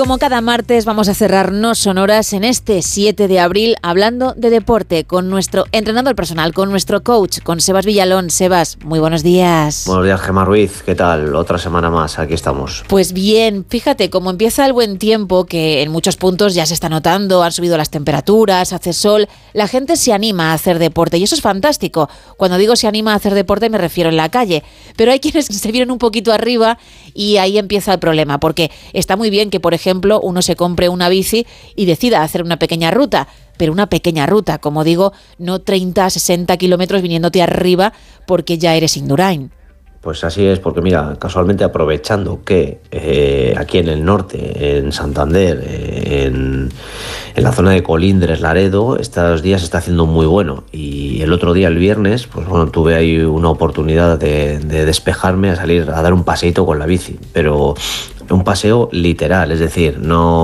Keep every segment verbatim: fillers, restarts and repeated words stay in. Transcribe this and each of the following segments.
como cada martes vamos a cerrarnos sonoras en este siete de abril hablando de deporte con nuestro entrenador personal, con nuestro coach, con Sebas Villalón. Sebas, muy buenos días. Buenos días, Gemma Ruiz. ¿Qué tal? Otra semana más, aquí estamos. Pues bien, fíjate, como empieza el buen tiempo, que en muchos puntos ya se está notando, han subido las temperaturas, hace sol, la gente se anima a hacer deporte y eso es fantástico. Cuando digo se anima a hacer deporte me refiero en la calle, pero hay quienes se vienen un poquito arriba y ahí empieza el problema, porque está muy bien que, por ejemplo, uno se compre una bici y decida hacer una pequeña ruta, pero una pequeña ruta, como digo, no treinta, sesenta kilómetros viniéndote arriba porque ya eres Indurain. Pues así es, porque mira, casualmente aprovechando que eh, aquí en el norte, en Santander, eh, en, en la zona de Colindres, Laredo, estos días está haciendo muy bueno. Y el otro día, el viernes, pues bueno, tuve ahí una oportunidad de, de despejarme, a salir a dar un paseíto con la bici, pero un paseo literal, es decir,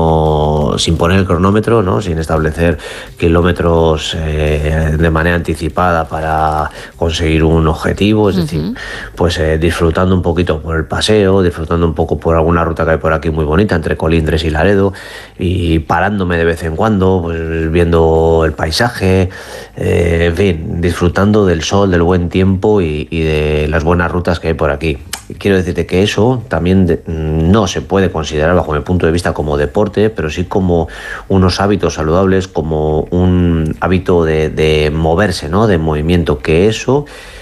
no sin poner el cronómetro, ¿no? Sin establecer kilómetros eh, de manera anticipada para conseguir un objetivo, es uh-huh. decir, pues eh, disfrutando un poquito por el paseo, disfrutando un poco por alguna ruta que hay por aquí muy bonita entre Colindres y Laredo y parándome de vez en cuando, pues viendo el paisaje, eh, en fin, disfrutando del sol, del buen tiempo y, y de las buenas rutas que hay por aquí. Quiero decirte que eso también de, no se puede considerar bajo mi punto de vista como deporte, pero sí como unos hábitos saludables, como un hábito de, de moverse, ¿no? De movimiento, que eso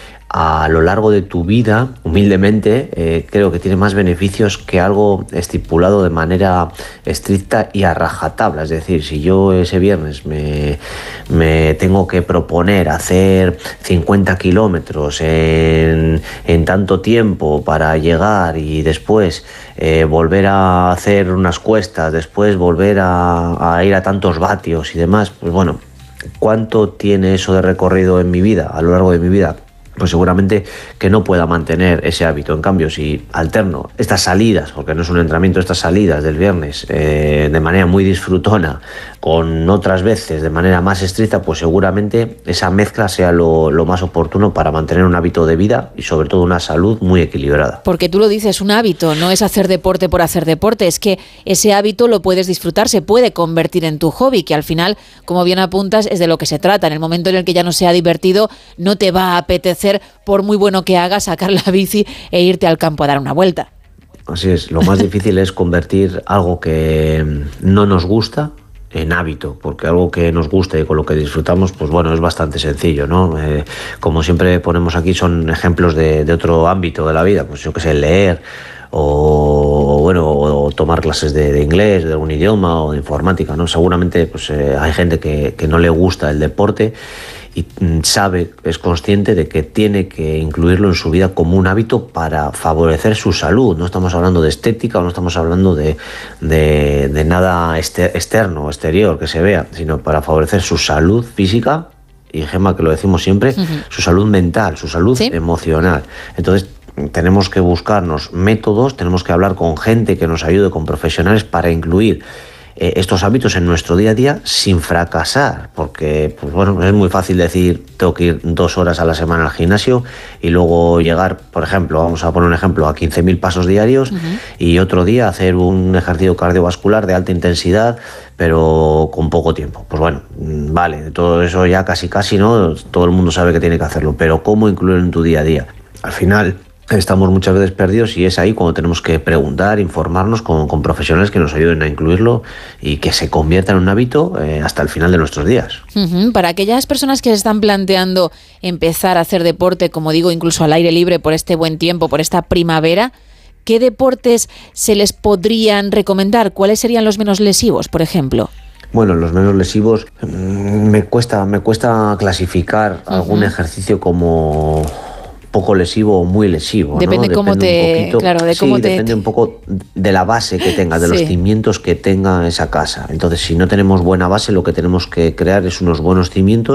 a lo largo de tu vida, humildemente, eh, creo que tiene más beneficios que algo estipulado de manera estricta y a rajatabla. Es decir, si yo ese viernes me, me tengo que proponer hacer cincuenta kilómetros en, en tanto tiempo para llegar y después eh, volver a hacer unas cuestas, después volver a, a ir a tantos vatios y demás, pues bueno, ¿cuánto tiene eso de recorrido en mi vida, a lo largo de mi vida? Pues seguramente que no pueda mantener ese hábito. En cambio, si alterno estas salidas, porque no es un entrenamiento, estas salidas del viernes eh, de manera muy disfrutona, con otras veces de manera más estricta, pues seguramente esa mezcla sea lo, lo más oportuno para mantener un hábito de vida y sobre todo una salud muy equilibrada. Porque tú lo dices, un hábito, no es hacer deporte por hacer deporte, es que ese hábito lo puedes disfrutar, se puede convertir en tu hobby, que al final, como bien apuntas, es de lo que se trata. En el momento en el que ya no sea divertido, no te va a apetecer, por muy bueno que hagas, sacar la bici e irte al campo a dar una vuelta. Así es, lo más difícil es convertir algo que no nos gusta en hábito, porque algo que nos gusta y con lo que disfrutamos, pues bueno, es bastante sencillo, ¿no? Eh, como siempre ponemos aquí, son ejemplos de, de otro ámbito de la vida, pues yo que sé, leer o bueno, o tomar clases de, de inglés, de algún idioma o de informática, ¿no? Seguramente pues eh, hay gente que, que no le gusta el deporte y sabe, es consciente de que tiene que incluirlo en su vida como un hábito para favorecer su salud. No estamos hablando de estética o no estamos hablando de, de, de nada externo, exterior que se vea, sino para favorecer su salud física y, Gemma, que lo decimos siempre, uh-huh. su salud mental, su salud ¿Sí? emocional. Entonces, tenemos que buscarnos métodos, tenemos que hablar con gente que nos ayude, con profesionales, para incluir eh, estos hábitos en nuestro día a día sin fracasar, porque pues bueno, es muy fácil decir tengo que ir dos horas a la semana al gimnasio y luego llegar, por ejemplo, vamos a poner un ejemplo, a quince mil pasos diarios uh-huh. y otro día hacer un ejercicio cardiovascular de alta intensidad pero con poco tiempo. Pues bueno, vale, todo eso ya casi casi, ¿no? Todo el mundo sabe que tiene que hacerlo, pero ¿cómo incluirlo en tu día a día? Al final estamos muchas veces perdidos y es ahí cuando tenemos que preguntar, informarnos con, con profesionales que nos ayuden a incluirlo y que se convierta en un hábito eh, hasta el final de nuestros días. Uh-huh. Para aquellas personas que se están planteando empezar a hacer deporte, como digo, incluso al aire libre por este buen tiempo, por esta primavera, ¿qué deportes se les podrían recomendar? ¿Cuáles serían los menos lesivos, por ejemplo? Bueno, los menos lesivos mmm, me cuesta, me cuesta clasificar uh-huh. algún ejercicio como poco lesivo o muy lesivo. Depende, ¿no? Cómo depende te, poquito, claro, de cómo sí, te... depende un poco de la base que tenga, de sí. los cimientos que tenga esa casa. Entonces, si no tenemos buena base, lo que tenemos que crear es unos buenos cimientos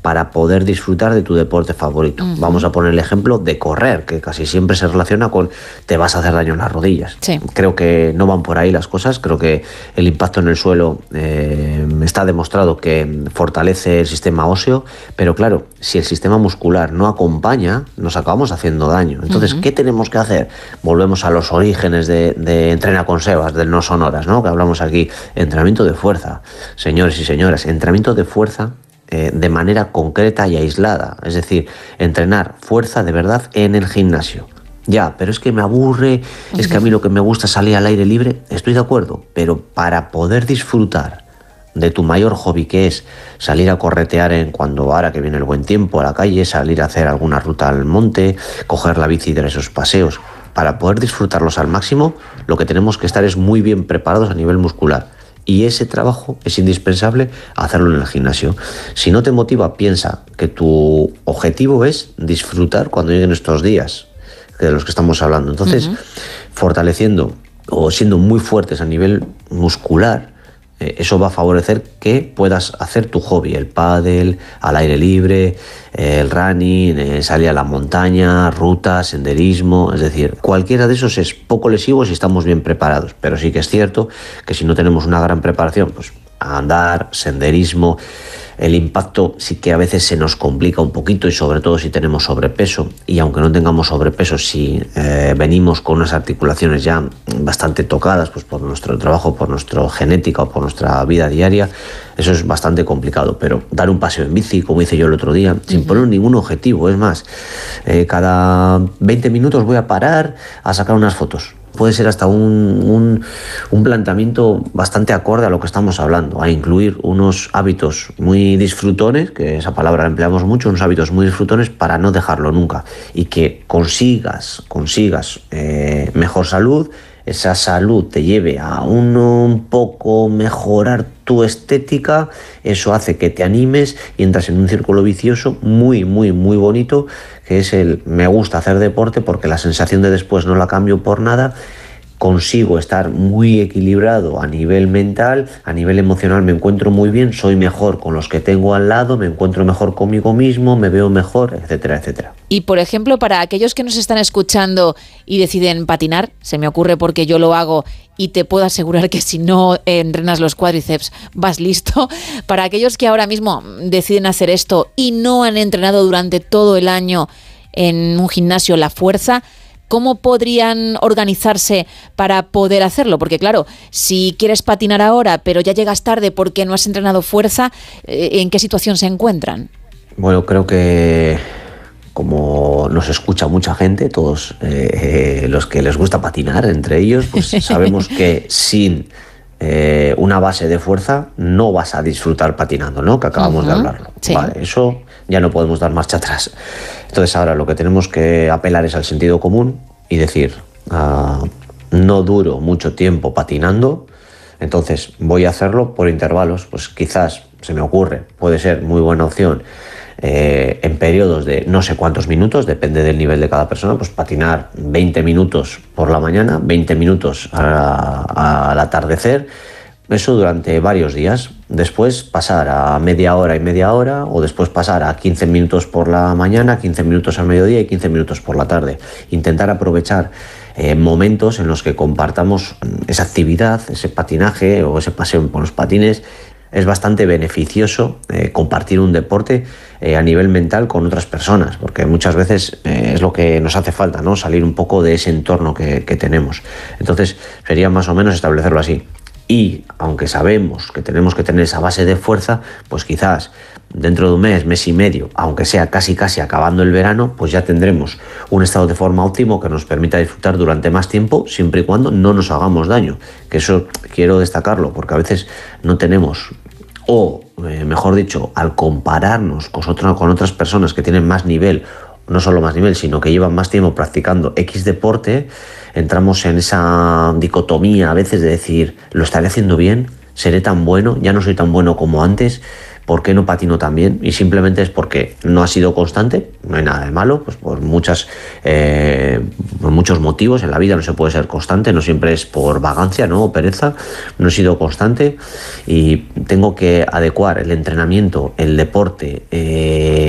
para poder disfrutar de tu deporte favorito. Uh-huh. Vamos a poner el ejemplo de correr, que casi siempre se relaciona con te vas a hacer daño en las rodillas. Sí. Creo que no van por ahí las cosas, creo que el impacto en el suelo eh, está demostrado que fortalece el sistema óseo, pero claro, si el sistema muscular no acompaña, nos acabamos haciendo daño. Entonces, uh-huh. ¿qué tenemos que hacer? Volvemos a los orígenes de, de Entrena con Sebas, del No Son Horas, ¿no? Que hablamos aquí, entrenamiento de fuerza. Señores y señoras, entrenamiento de fuerza eh, de manera concreta y aislada, es decir, entrenar fuerza de verdad en el gimnasio. Ya, pero es que me aburre, uh-huh. es que a mí lo que me gusta es salir al aire libre, estoy de acuerdo, pero para poder disfrutar de tu mayor hobby, que es salir a corretear en cuando ahora que viene el buen tiempo a la calle, salir a hacer alguna ruta al monte, coger la bici y dar esos paseos, para poder disfrutarlos al máximo, lo que tenemos que estar es muy bien preparados a nivel muscular. Y ese trabajo es indispensable hacerlo en el gimnasio. Si no te motiva, piensa que tu objetivo es disfrutar cuando lleguen estos días de los que estamos hablando. Entonces, uh-huh. fortaleciendo o siendo muy fuertes a nivel muscular, eh, eso va a favorecer que puedas hacer tu hobby, el pádel, al aire libre, eh, el running, eh, salir a la montaña, ruta, senderismo, es decir, cualquiera de esos es poco lesivo si estamos bien preparados, pero sí que es cierto que si no tenemos una gran preparación, pues andar, senderismo, el impacto sí que a veces se nos complica un poquito, y sobre todo si tenemos sobrepeso, y aunque no tengamos sobrepeso, si eh, venimos con unas articulaciones ya bastante tocadas pues por nuestro trabajo, por nuestra genética o por nuestra vida diaria, eso es bastante complicado. Pero dar un paseo en bici, como hice yo el otro día, uh-huh. sin poner ningún objetivo, es más, eh, cada veinte minutos voy a parar a sacar unas fotos. Puede ser hasta un, un, un planteamiento bastante acorde a lo que estamos hablando, a incluir unos hábitos muy disfrutones, que esa palabra la empleamos mucho, unos hábitos muy disfrutones para no dejarlo nunca, y que consigas, consigas eh, mejor salud, esa salud te lleve a un, un poco mejorar tu estética, eso hace que te animes y entras en un círculo vicioso muy, muy, muy bonito, que es el me gusta hacer deporte porque la sensación de después no la cambio por nada, consigo estar muy equilibrado a nivel mental, a nivel emocional me encuentro muy bien, soy mejor con los que tengo al lado, me encuentro mejor conmigo mismo, me veo mejor, etcétera, etcétera. Y por ejemplo, para aquellos que nos están escuchando y deciden patinar, se me ocurre porque yo lo hago y te puedo asegurar que si no entrenas los cuádriceps vas listo, para aquellos que ahora mismo deciden hacer esto y no han entrenado durante todo el año en un gimnasio la fuerza, ¿cómo podrían organizarse para poder hacerlo? Porque claro, si quieres patinar ahora, pero ya llegas tarde porque no has entrenado fuerza, ¿en qué situación se encuentran? Bueno, creo que como nos escucha mucha gente, todos eh, los que les gusta patinar, entre ellos, pues sabemos que sin eh, una base de fuerza no vas a disfrutar patinando, ¿no? Que acabamos uh-huh. de hablarlo. Sí. Vale, eso ya no podemos dar marcha atrás. Entonces ahora lo que tenemos que apelar es al sentido común y decir, uh, no duro mucho tiempo patinando, entonces voy a hacerlo por intervalos. Pues quizás, se me ocurre, puede ser muy buena opción, eh, en periodos de no sé cuántos minutos, depende del nivel de cada persona, pues patinar veinte minutos por la mañana, veinte minutos a, a, al atardecer, eso durante varios días. Después pasar a media hora y media hora, o después pasar a quince minutos por la mañana, quince minutos al mediodía y quince minutos por la tarde. Intentar aprovechar eh, momentos en los que compartamos esa actividad, ese patinaje o ese paseo por los patines. Es bastante beneficioso eh, compartir un deporte eh, a nivel mental con otras personas, porque muchas veces eh, es lo que nos hace falta, ¿no? Salir un poco de ese entorno que, que tenemos. Entonces sería más o menos establecerlo así. Y aunque sabemos que tenemos que tener esa base de fuerza, pues quizás dentro de un mes, mes y medio, aunque sea casi casi acabando el verano, pues ya tendremos un estado de forma óptimo que nos permita disfrutar durante más tiempo, siempre y cuando no nos hagamos daño. Que eso quiero destacarlo, porque a veces no tenemos, o eh, mejor dicho, al compararnos con, otra, con otras personas que tienen más nivel, no solo más nivel, sino que llevan más tiempo practicando X deporte, entramos en esa dicotomía a veces de decir, ¿lo estaré haciendo bien? ¿Seré tan bueno? ¿Ya no soy tan bueno como antes? ¿Por qué no patino tan bien? Y simplemente es porque no ha sido constante, no hay nada de malo, pues por, muchas, eh, por muchos motivos. En la vida no se puede ser constante, no siempre es por vagancia, ¿no? O pereza. No he sido constante y tengo que adecuar el entrenamiento, el deporte, eh,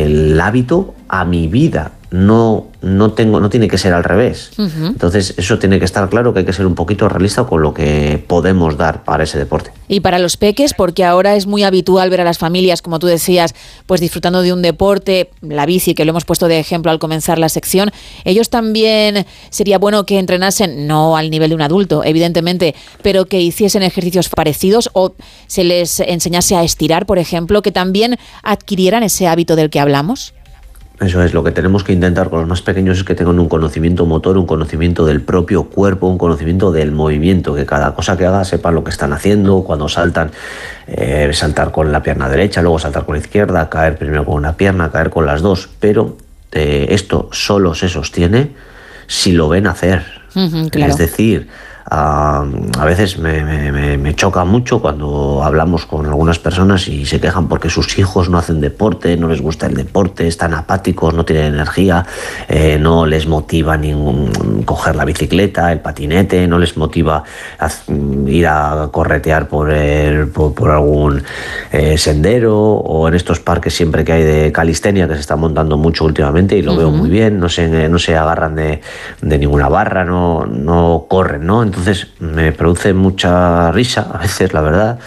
el hábito a mi vida. No, no, tengo, no tiene que ser al revés. Uh-huh. Entonces eso tiene que estar claro, que hay que ser un poquito realista con lo que podemos dar para ese deporte. Y para los peques, porque ahora es muy habitual ver a las familias, como tú decías, pues disfrutando de un deporte, la bici, que lo hemos puesto de ejemplo al comenzar la sección. Ellos también sería bueno que entrenasen, no al nivel de un adulto, evidentemente, pero que hiciesen ejercicios parecidos, o se les enseñase a estirar, por ejemplo, que también adquirieran ese hábito del que hablamos. Eso es, lo que tenemos que intentar con los más pequeños es que tengan un conocimiento motor, un conocimiento del propio cuerpo, un conocimiento del movimiento, que cada cosa que haga sepan lo que están haciendo, cuando saltan, eh, saltar con la pierna derecha, luego saltar con la izquierda, caer primero con una pierna, caer con las dos, pero eh, esto solo se sostiene si lo ven hacer. Uh-huh, claro. Es decir, Uh, a veces me, me, me choca mucho cuando hablamos con algunas personas y se quejan porque sus hijos no hacen deporte, no les gusta el deporte, están apáticos, no tienen energía, eh, no les motiva ningún, coger la bicicleta, el patinete, no les motiva a, ir a corretear por, el, por, por algún eh, sendero, o en estos parques siempre que hay de calistenia, que se está montando mucho últimamente y lo uh-huh. veo muy bien, no se, no se agarran de, de ninguna barra, no, no corren, ¿no? Entonces, Entonces me produce mucha risa, a veces, la verdad,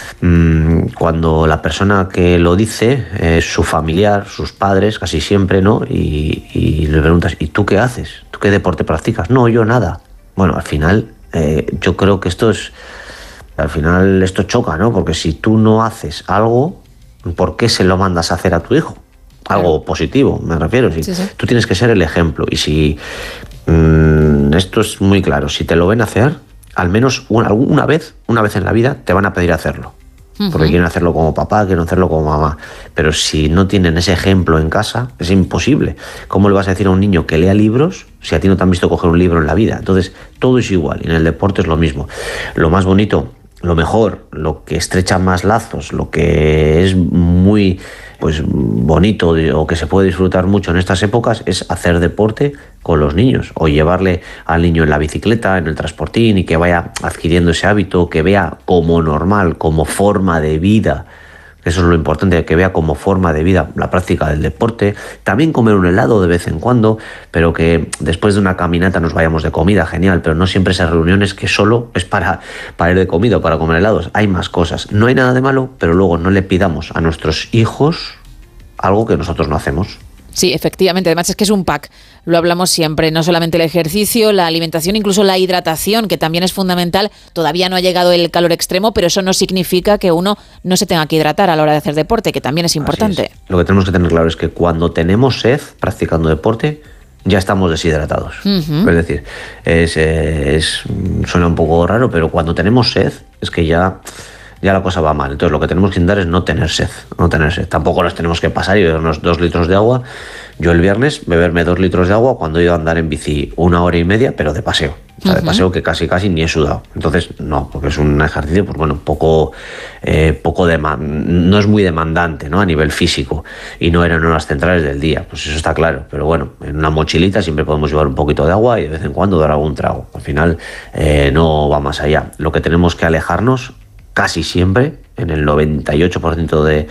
cuando la persona que lo dice es su familiar, sus padres, casi siempre, ¿no? Y, y le preguntas, ¿y tú qué haces? ¿Tú qué deporte practicas? No, yo nada. Bueno, al final, eh, yo creo que esto es, al final esto choca, ¿no? Porque si tú no haces algo, ¿por qué se lo mandas a hacer a tu hijo? Algo positivo, me refiero. Si sí, sí. Tú tienes que ser el ejemplo, y si mmm, esto es muy claro, si te lo ven hacer, al menos una, una vez, una vez en la vida te van a pedir hacerlo, uh-huh. porque quieren hacerlo como papá, quieren hacerlo como mamá, pero si no tienen ese ejemplo en casa, es imposible. ¿Cómo le vas a decir a un niño que lea libros si a ti no te han visto coger un libro en la vida? Entonces todo es igual, y en el deporte es lo mismo. Lo más bonito, lo mejor, lo que estrecha más lazos, lo que es muy pues bonito o que se puede disfrutar mucho en estas épocas es hacer deporte con los niños, o llevarle al niño en la bicicleta, en el transportín, y que vaya adquiriendo ese hábito, que vea como normal, como forma de vida. Eso es lo importante, que vea como forma de vida la práctica del deporte. También comer un helado de vez en cuando, pero que después de una caminata nos vayamos de comida, genial, pero no siempre esas reuniones que solo es para, para ir de comida o para comer helados. Hay más cosas. No hay nada de malo, pero luego no le pidamos a nuestros hijos algo que nosotros no hacemos. Sí, efectivamente. Además es que es un pack. Lo hablamos siempre. No solamente el ejercicio, la alimentación, incluso la hidratación, que también es fundamental. Todavía no ha llegado el calor extremo, pero eso no significa que uno no se tenga que hidratar a la hora de hacer deporte, que también es importante. Es. Lo que tenemos que tener claro es que cuando tenemos sed practicando deporte, ya estamos deshidratados. Uh-huh. Es decir, es, es, suena un poco raro, pero cuando tenemos sed es que ya... ya la cosa va mal. Entonces lo que tenemos que intentar es no tener sed, no tener sed. Tampoco nos tenemos que pasar y bebernos dos litros de agua. Yo el viernes beberme dos litros de agua cuando he ido a andar en bici una hora y media, pero de paseo. O sea, uh-huh. de paseo que casi casi ni he sudado. Entonces no, porque es un ejercicio, pues bueno, poco, eh, poco dema- no es muy demandante, ¿no? A nivel físico, y no eran horas centrales del día. Pues eso está claro. Pero bueno, en una mochilita siempre podemos llevar un poquito de agua y de vez en cuando dar algún trago. Al final eh, no va más allá. Lo que tenemos que alejarnos casi siempre, en el noventa y ocho por ciento de,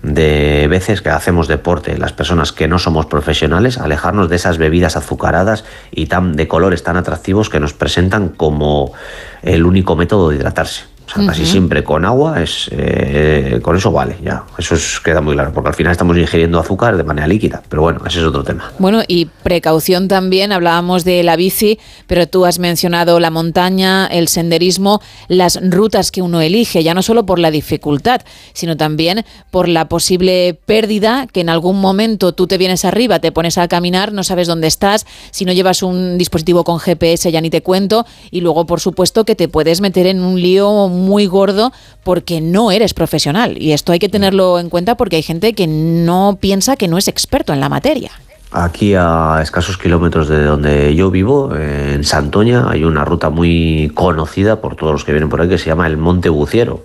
de veces que hacemos deporte, las personas que no somos profesionales, alejarnos de esas bebidas azucaradas y tan, de colores tan atractivos que nos presentan como el único método de hidratarse. O sea, casi uh-huh. siempre con agua, es eh, con eso vale, ya. Eso es, queda muy claro, porque al final estamos ingiriendo azúcar de manera líquida. Pero bueno, ese es otro tema. Bueno, y precaución también, hablábamos de la bici, pero tú has mencionado la montaña, el senderismo, las rutas que uno elige, ya no solo por la dificultad, sino también por la posible pérdida, que en algún momento tú te vienes arriba, te pones a caminar, no sabes dónde estás, si no llevas un dispositivo con G P S ya ni te cuento, y luego por supuesto que te puedes meter en un lío muy gordo porque no eres profesional, y esto hay que tenerlo en cuenta porque hay gente que no piensa que no es experto en la materia. Aquí a escasos kilómetros de donde yo vivo, en Santoña, hay una ruta muy conocida por todos los que vienen por ahí que se llama el Monte Buciero,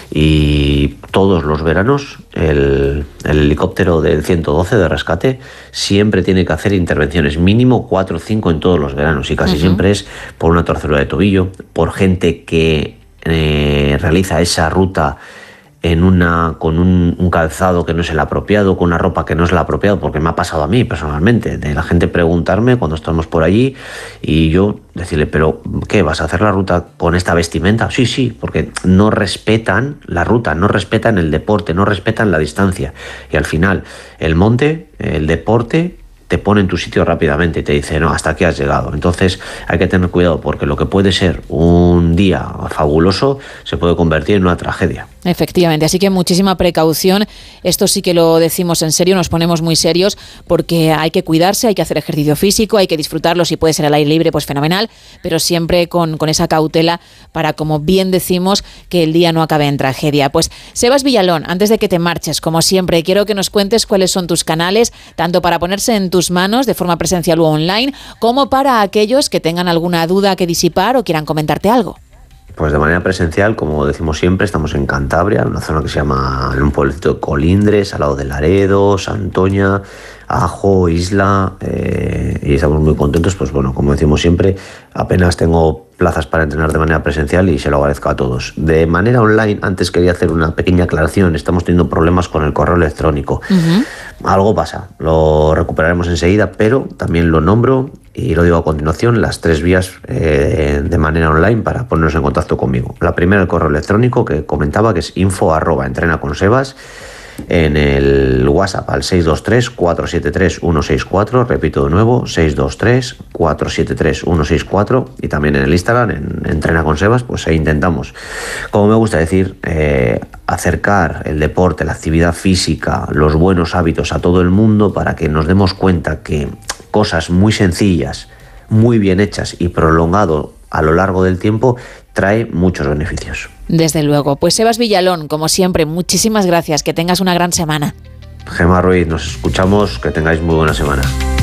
y todos los veranos el, el helicóptero del ciento doce de rescate siempre tiene que hacer intervenciones, mínimo cuatro o cinco en todos los veranos, y casi uh-huh. siempre es por una torcedura de tobillo, por gente que eh, realiza esa ruta en una, con un, un calzado que no es el apropiado, con una ropa que no es el apropiado, porque me ha pasado a mí personalmente, de la gente preguntarme cuando estamos por allí y yo decirle, pero ¿qué? ¿Vas a hacer la ruta con esta vestimenta? Sí, sí, porque no respetan la ruta, no respetan el deporte, no respetan la distancia. Y al final, el monte, el deporte, te pone en tu sitio rápidamente y te dice, no, hasta aquí has llegado. Entonces hay que tener cuidado porque lo que puede ser un día fabuloso se puede convertir en una tragedia. Efectivamente, así que muchísima precaución. Esto sí que lo decimos en serio, nos ponemos muy serios porque hay que cuidarse, hay que hacer ejercicio físico, hay que disfrutarlo, si puede ser al aire libre, pues fenomenal, pero siempre con, con esa cautela para, como bien decimos, que el día no acabe en tragedia. Pues Sebas Villalón, antes de que te marches, como siempre, quiero que nos cuentes cuáles son tus canales, tanto para ponerse en tus manos de forma presencial o online, como para aquellos que tengan alguna duda que disipar o quieran comentarte algo. Pues de manera presencial, como decimos siempre, estamos en Cantabria, en una zona que se llama, en un pueblecito de Colindres, al lado de Laredo, Santoña, Ajo, Isla, eh, y estamos muy contentos. Pues bueno, como decimos siempre, apenas tengo plazas para entrenar de manera presencial y se lo agradezco a todos. De manera online, antes quería hacer una pequeña aclaración, estamos teniendo problemas con el correo electrónico. Uh-huh. Algo pasa, lo recuperaremos enseguida, pero también lo nombro y lo digo a continuación, las tres vías eh, de manera online para ponernos en contacto conmigo. La primera, el correo electrónico que comentaba, que es info arroba entrena con Sebas. En el WhatsApp al seis dos tres, cuatro siete tres, uno seis cuatro, repito de nuevo, seis dos tres, cuatro siete tres, uno seis cuatro, y también en el Instagram, en Entrena con Sebas, pues ahí intentamos, como me gusta decir, eh, acercar el deporte, la actividad física, los buenos hábitos a todo el mundo para que nos demos cuenta que cosas muy sencillas, muy bien hechas y prolongado a lo largo del tiempo trae muchos beneficios. Desde luego. Pues Sebas Villalón, como siempre, muchísimas gracias. Que tengas una gran semana. Gemma Ruiz, nos escuchamos. Que tengáis muy buena semana.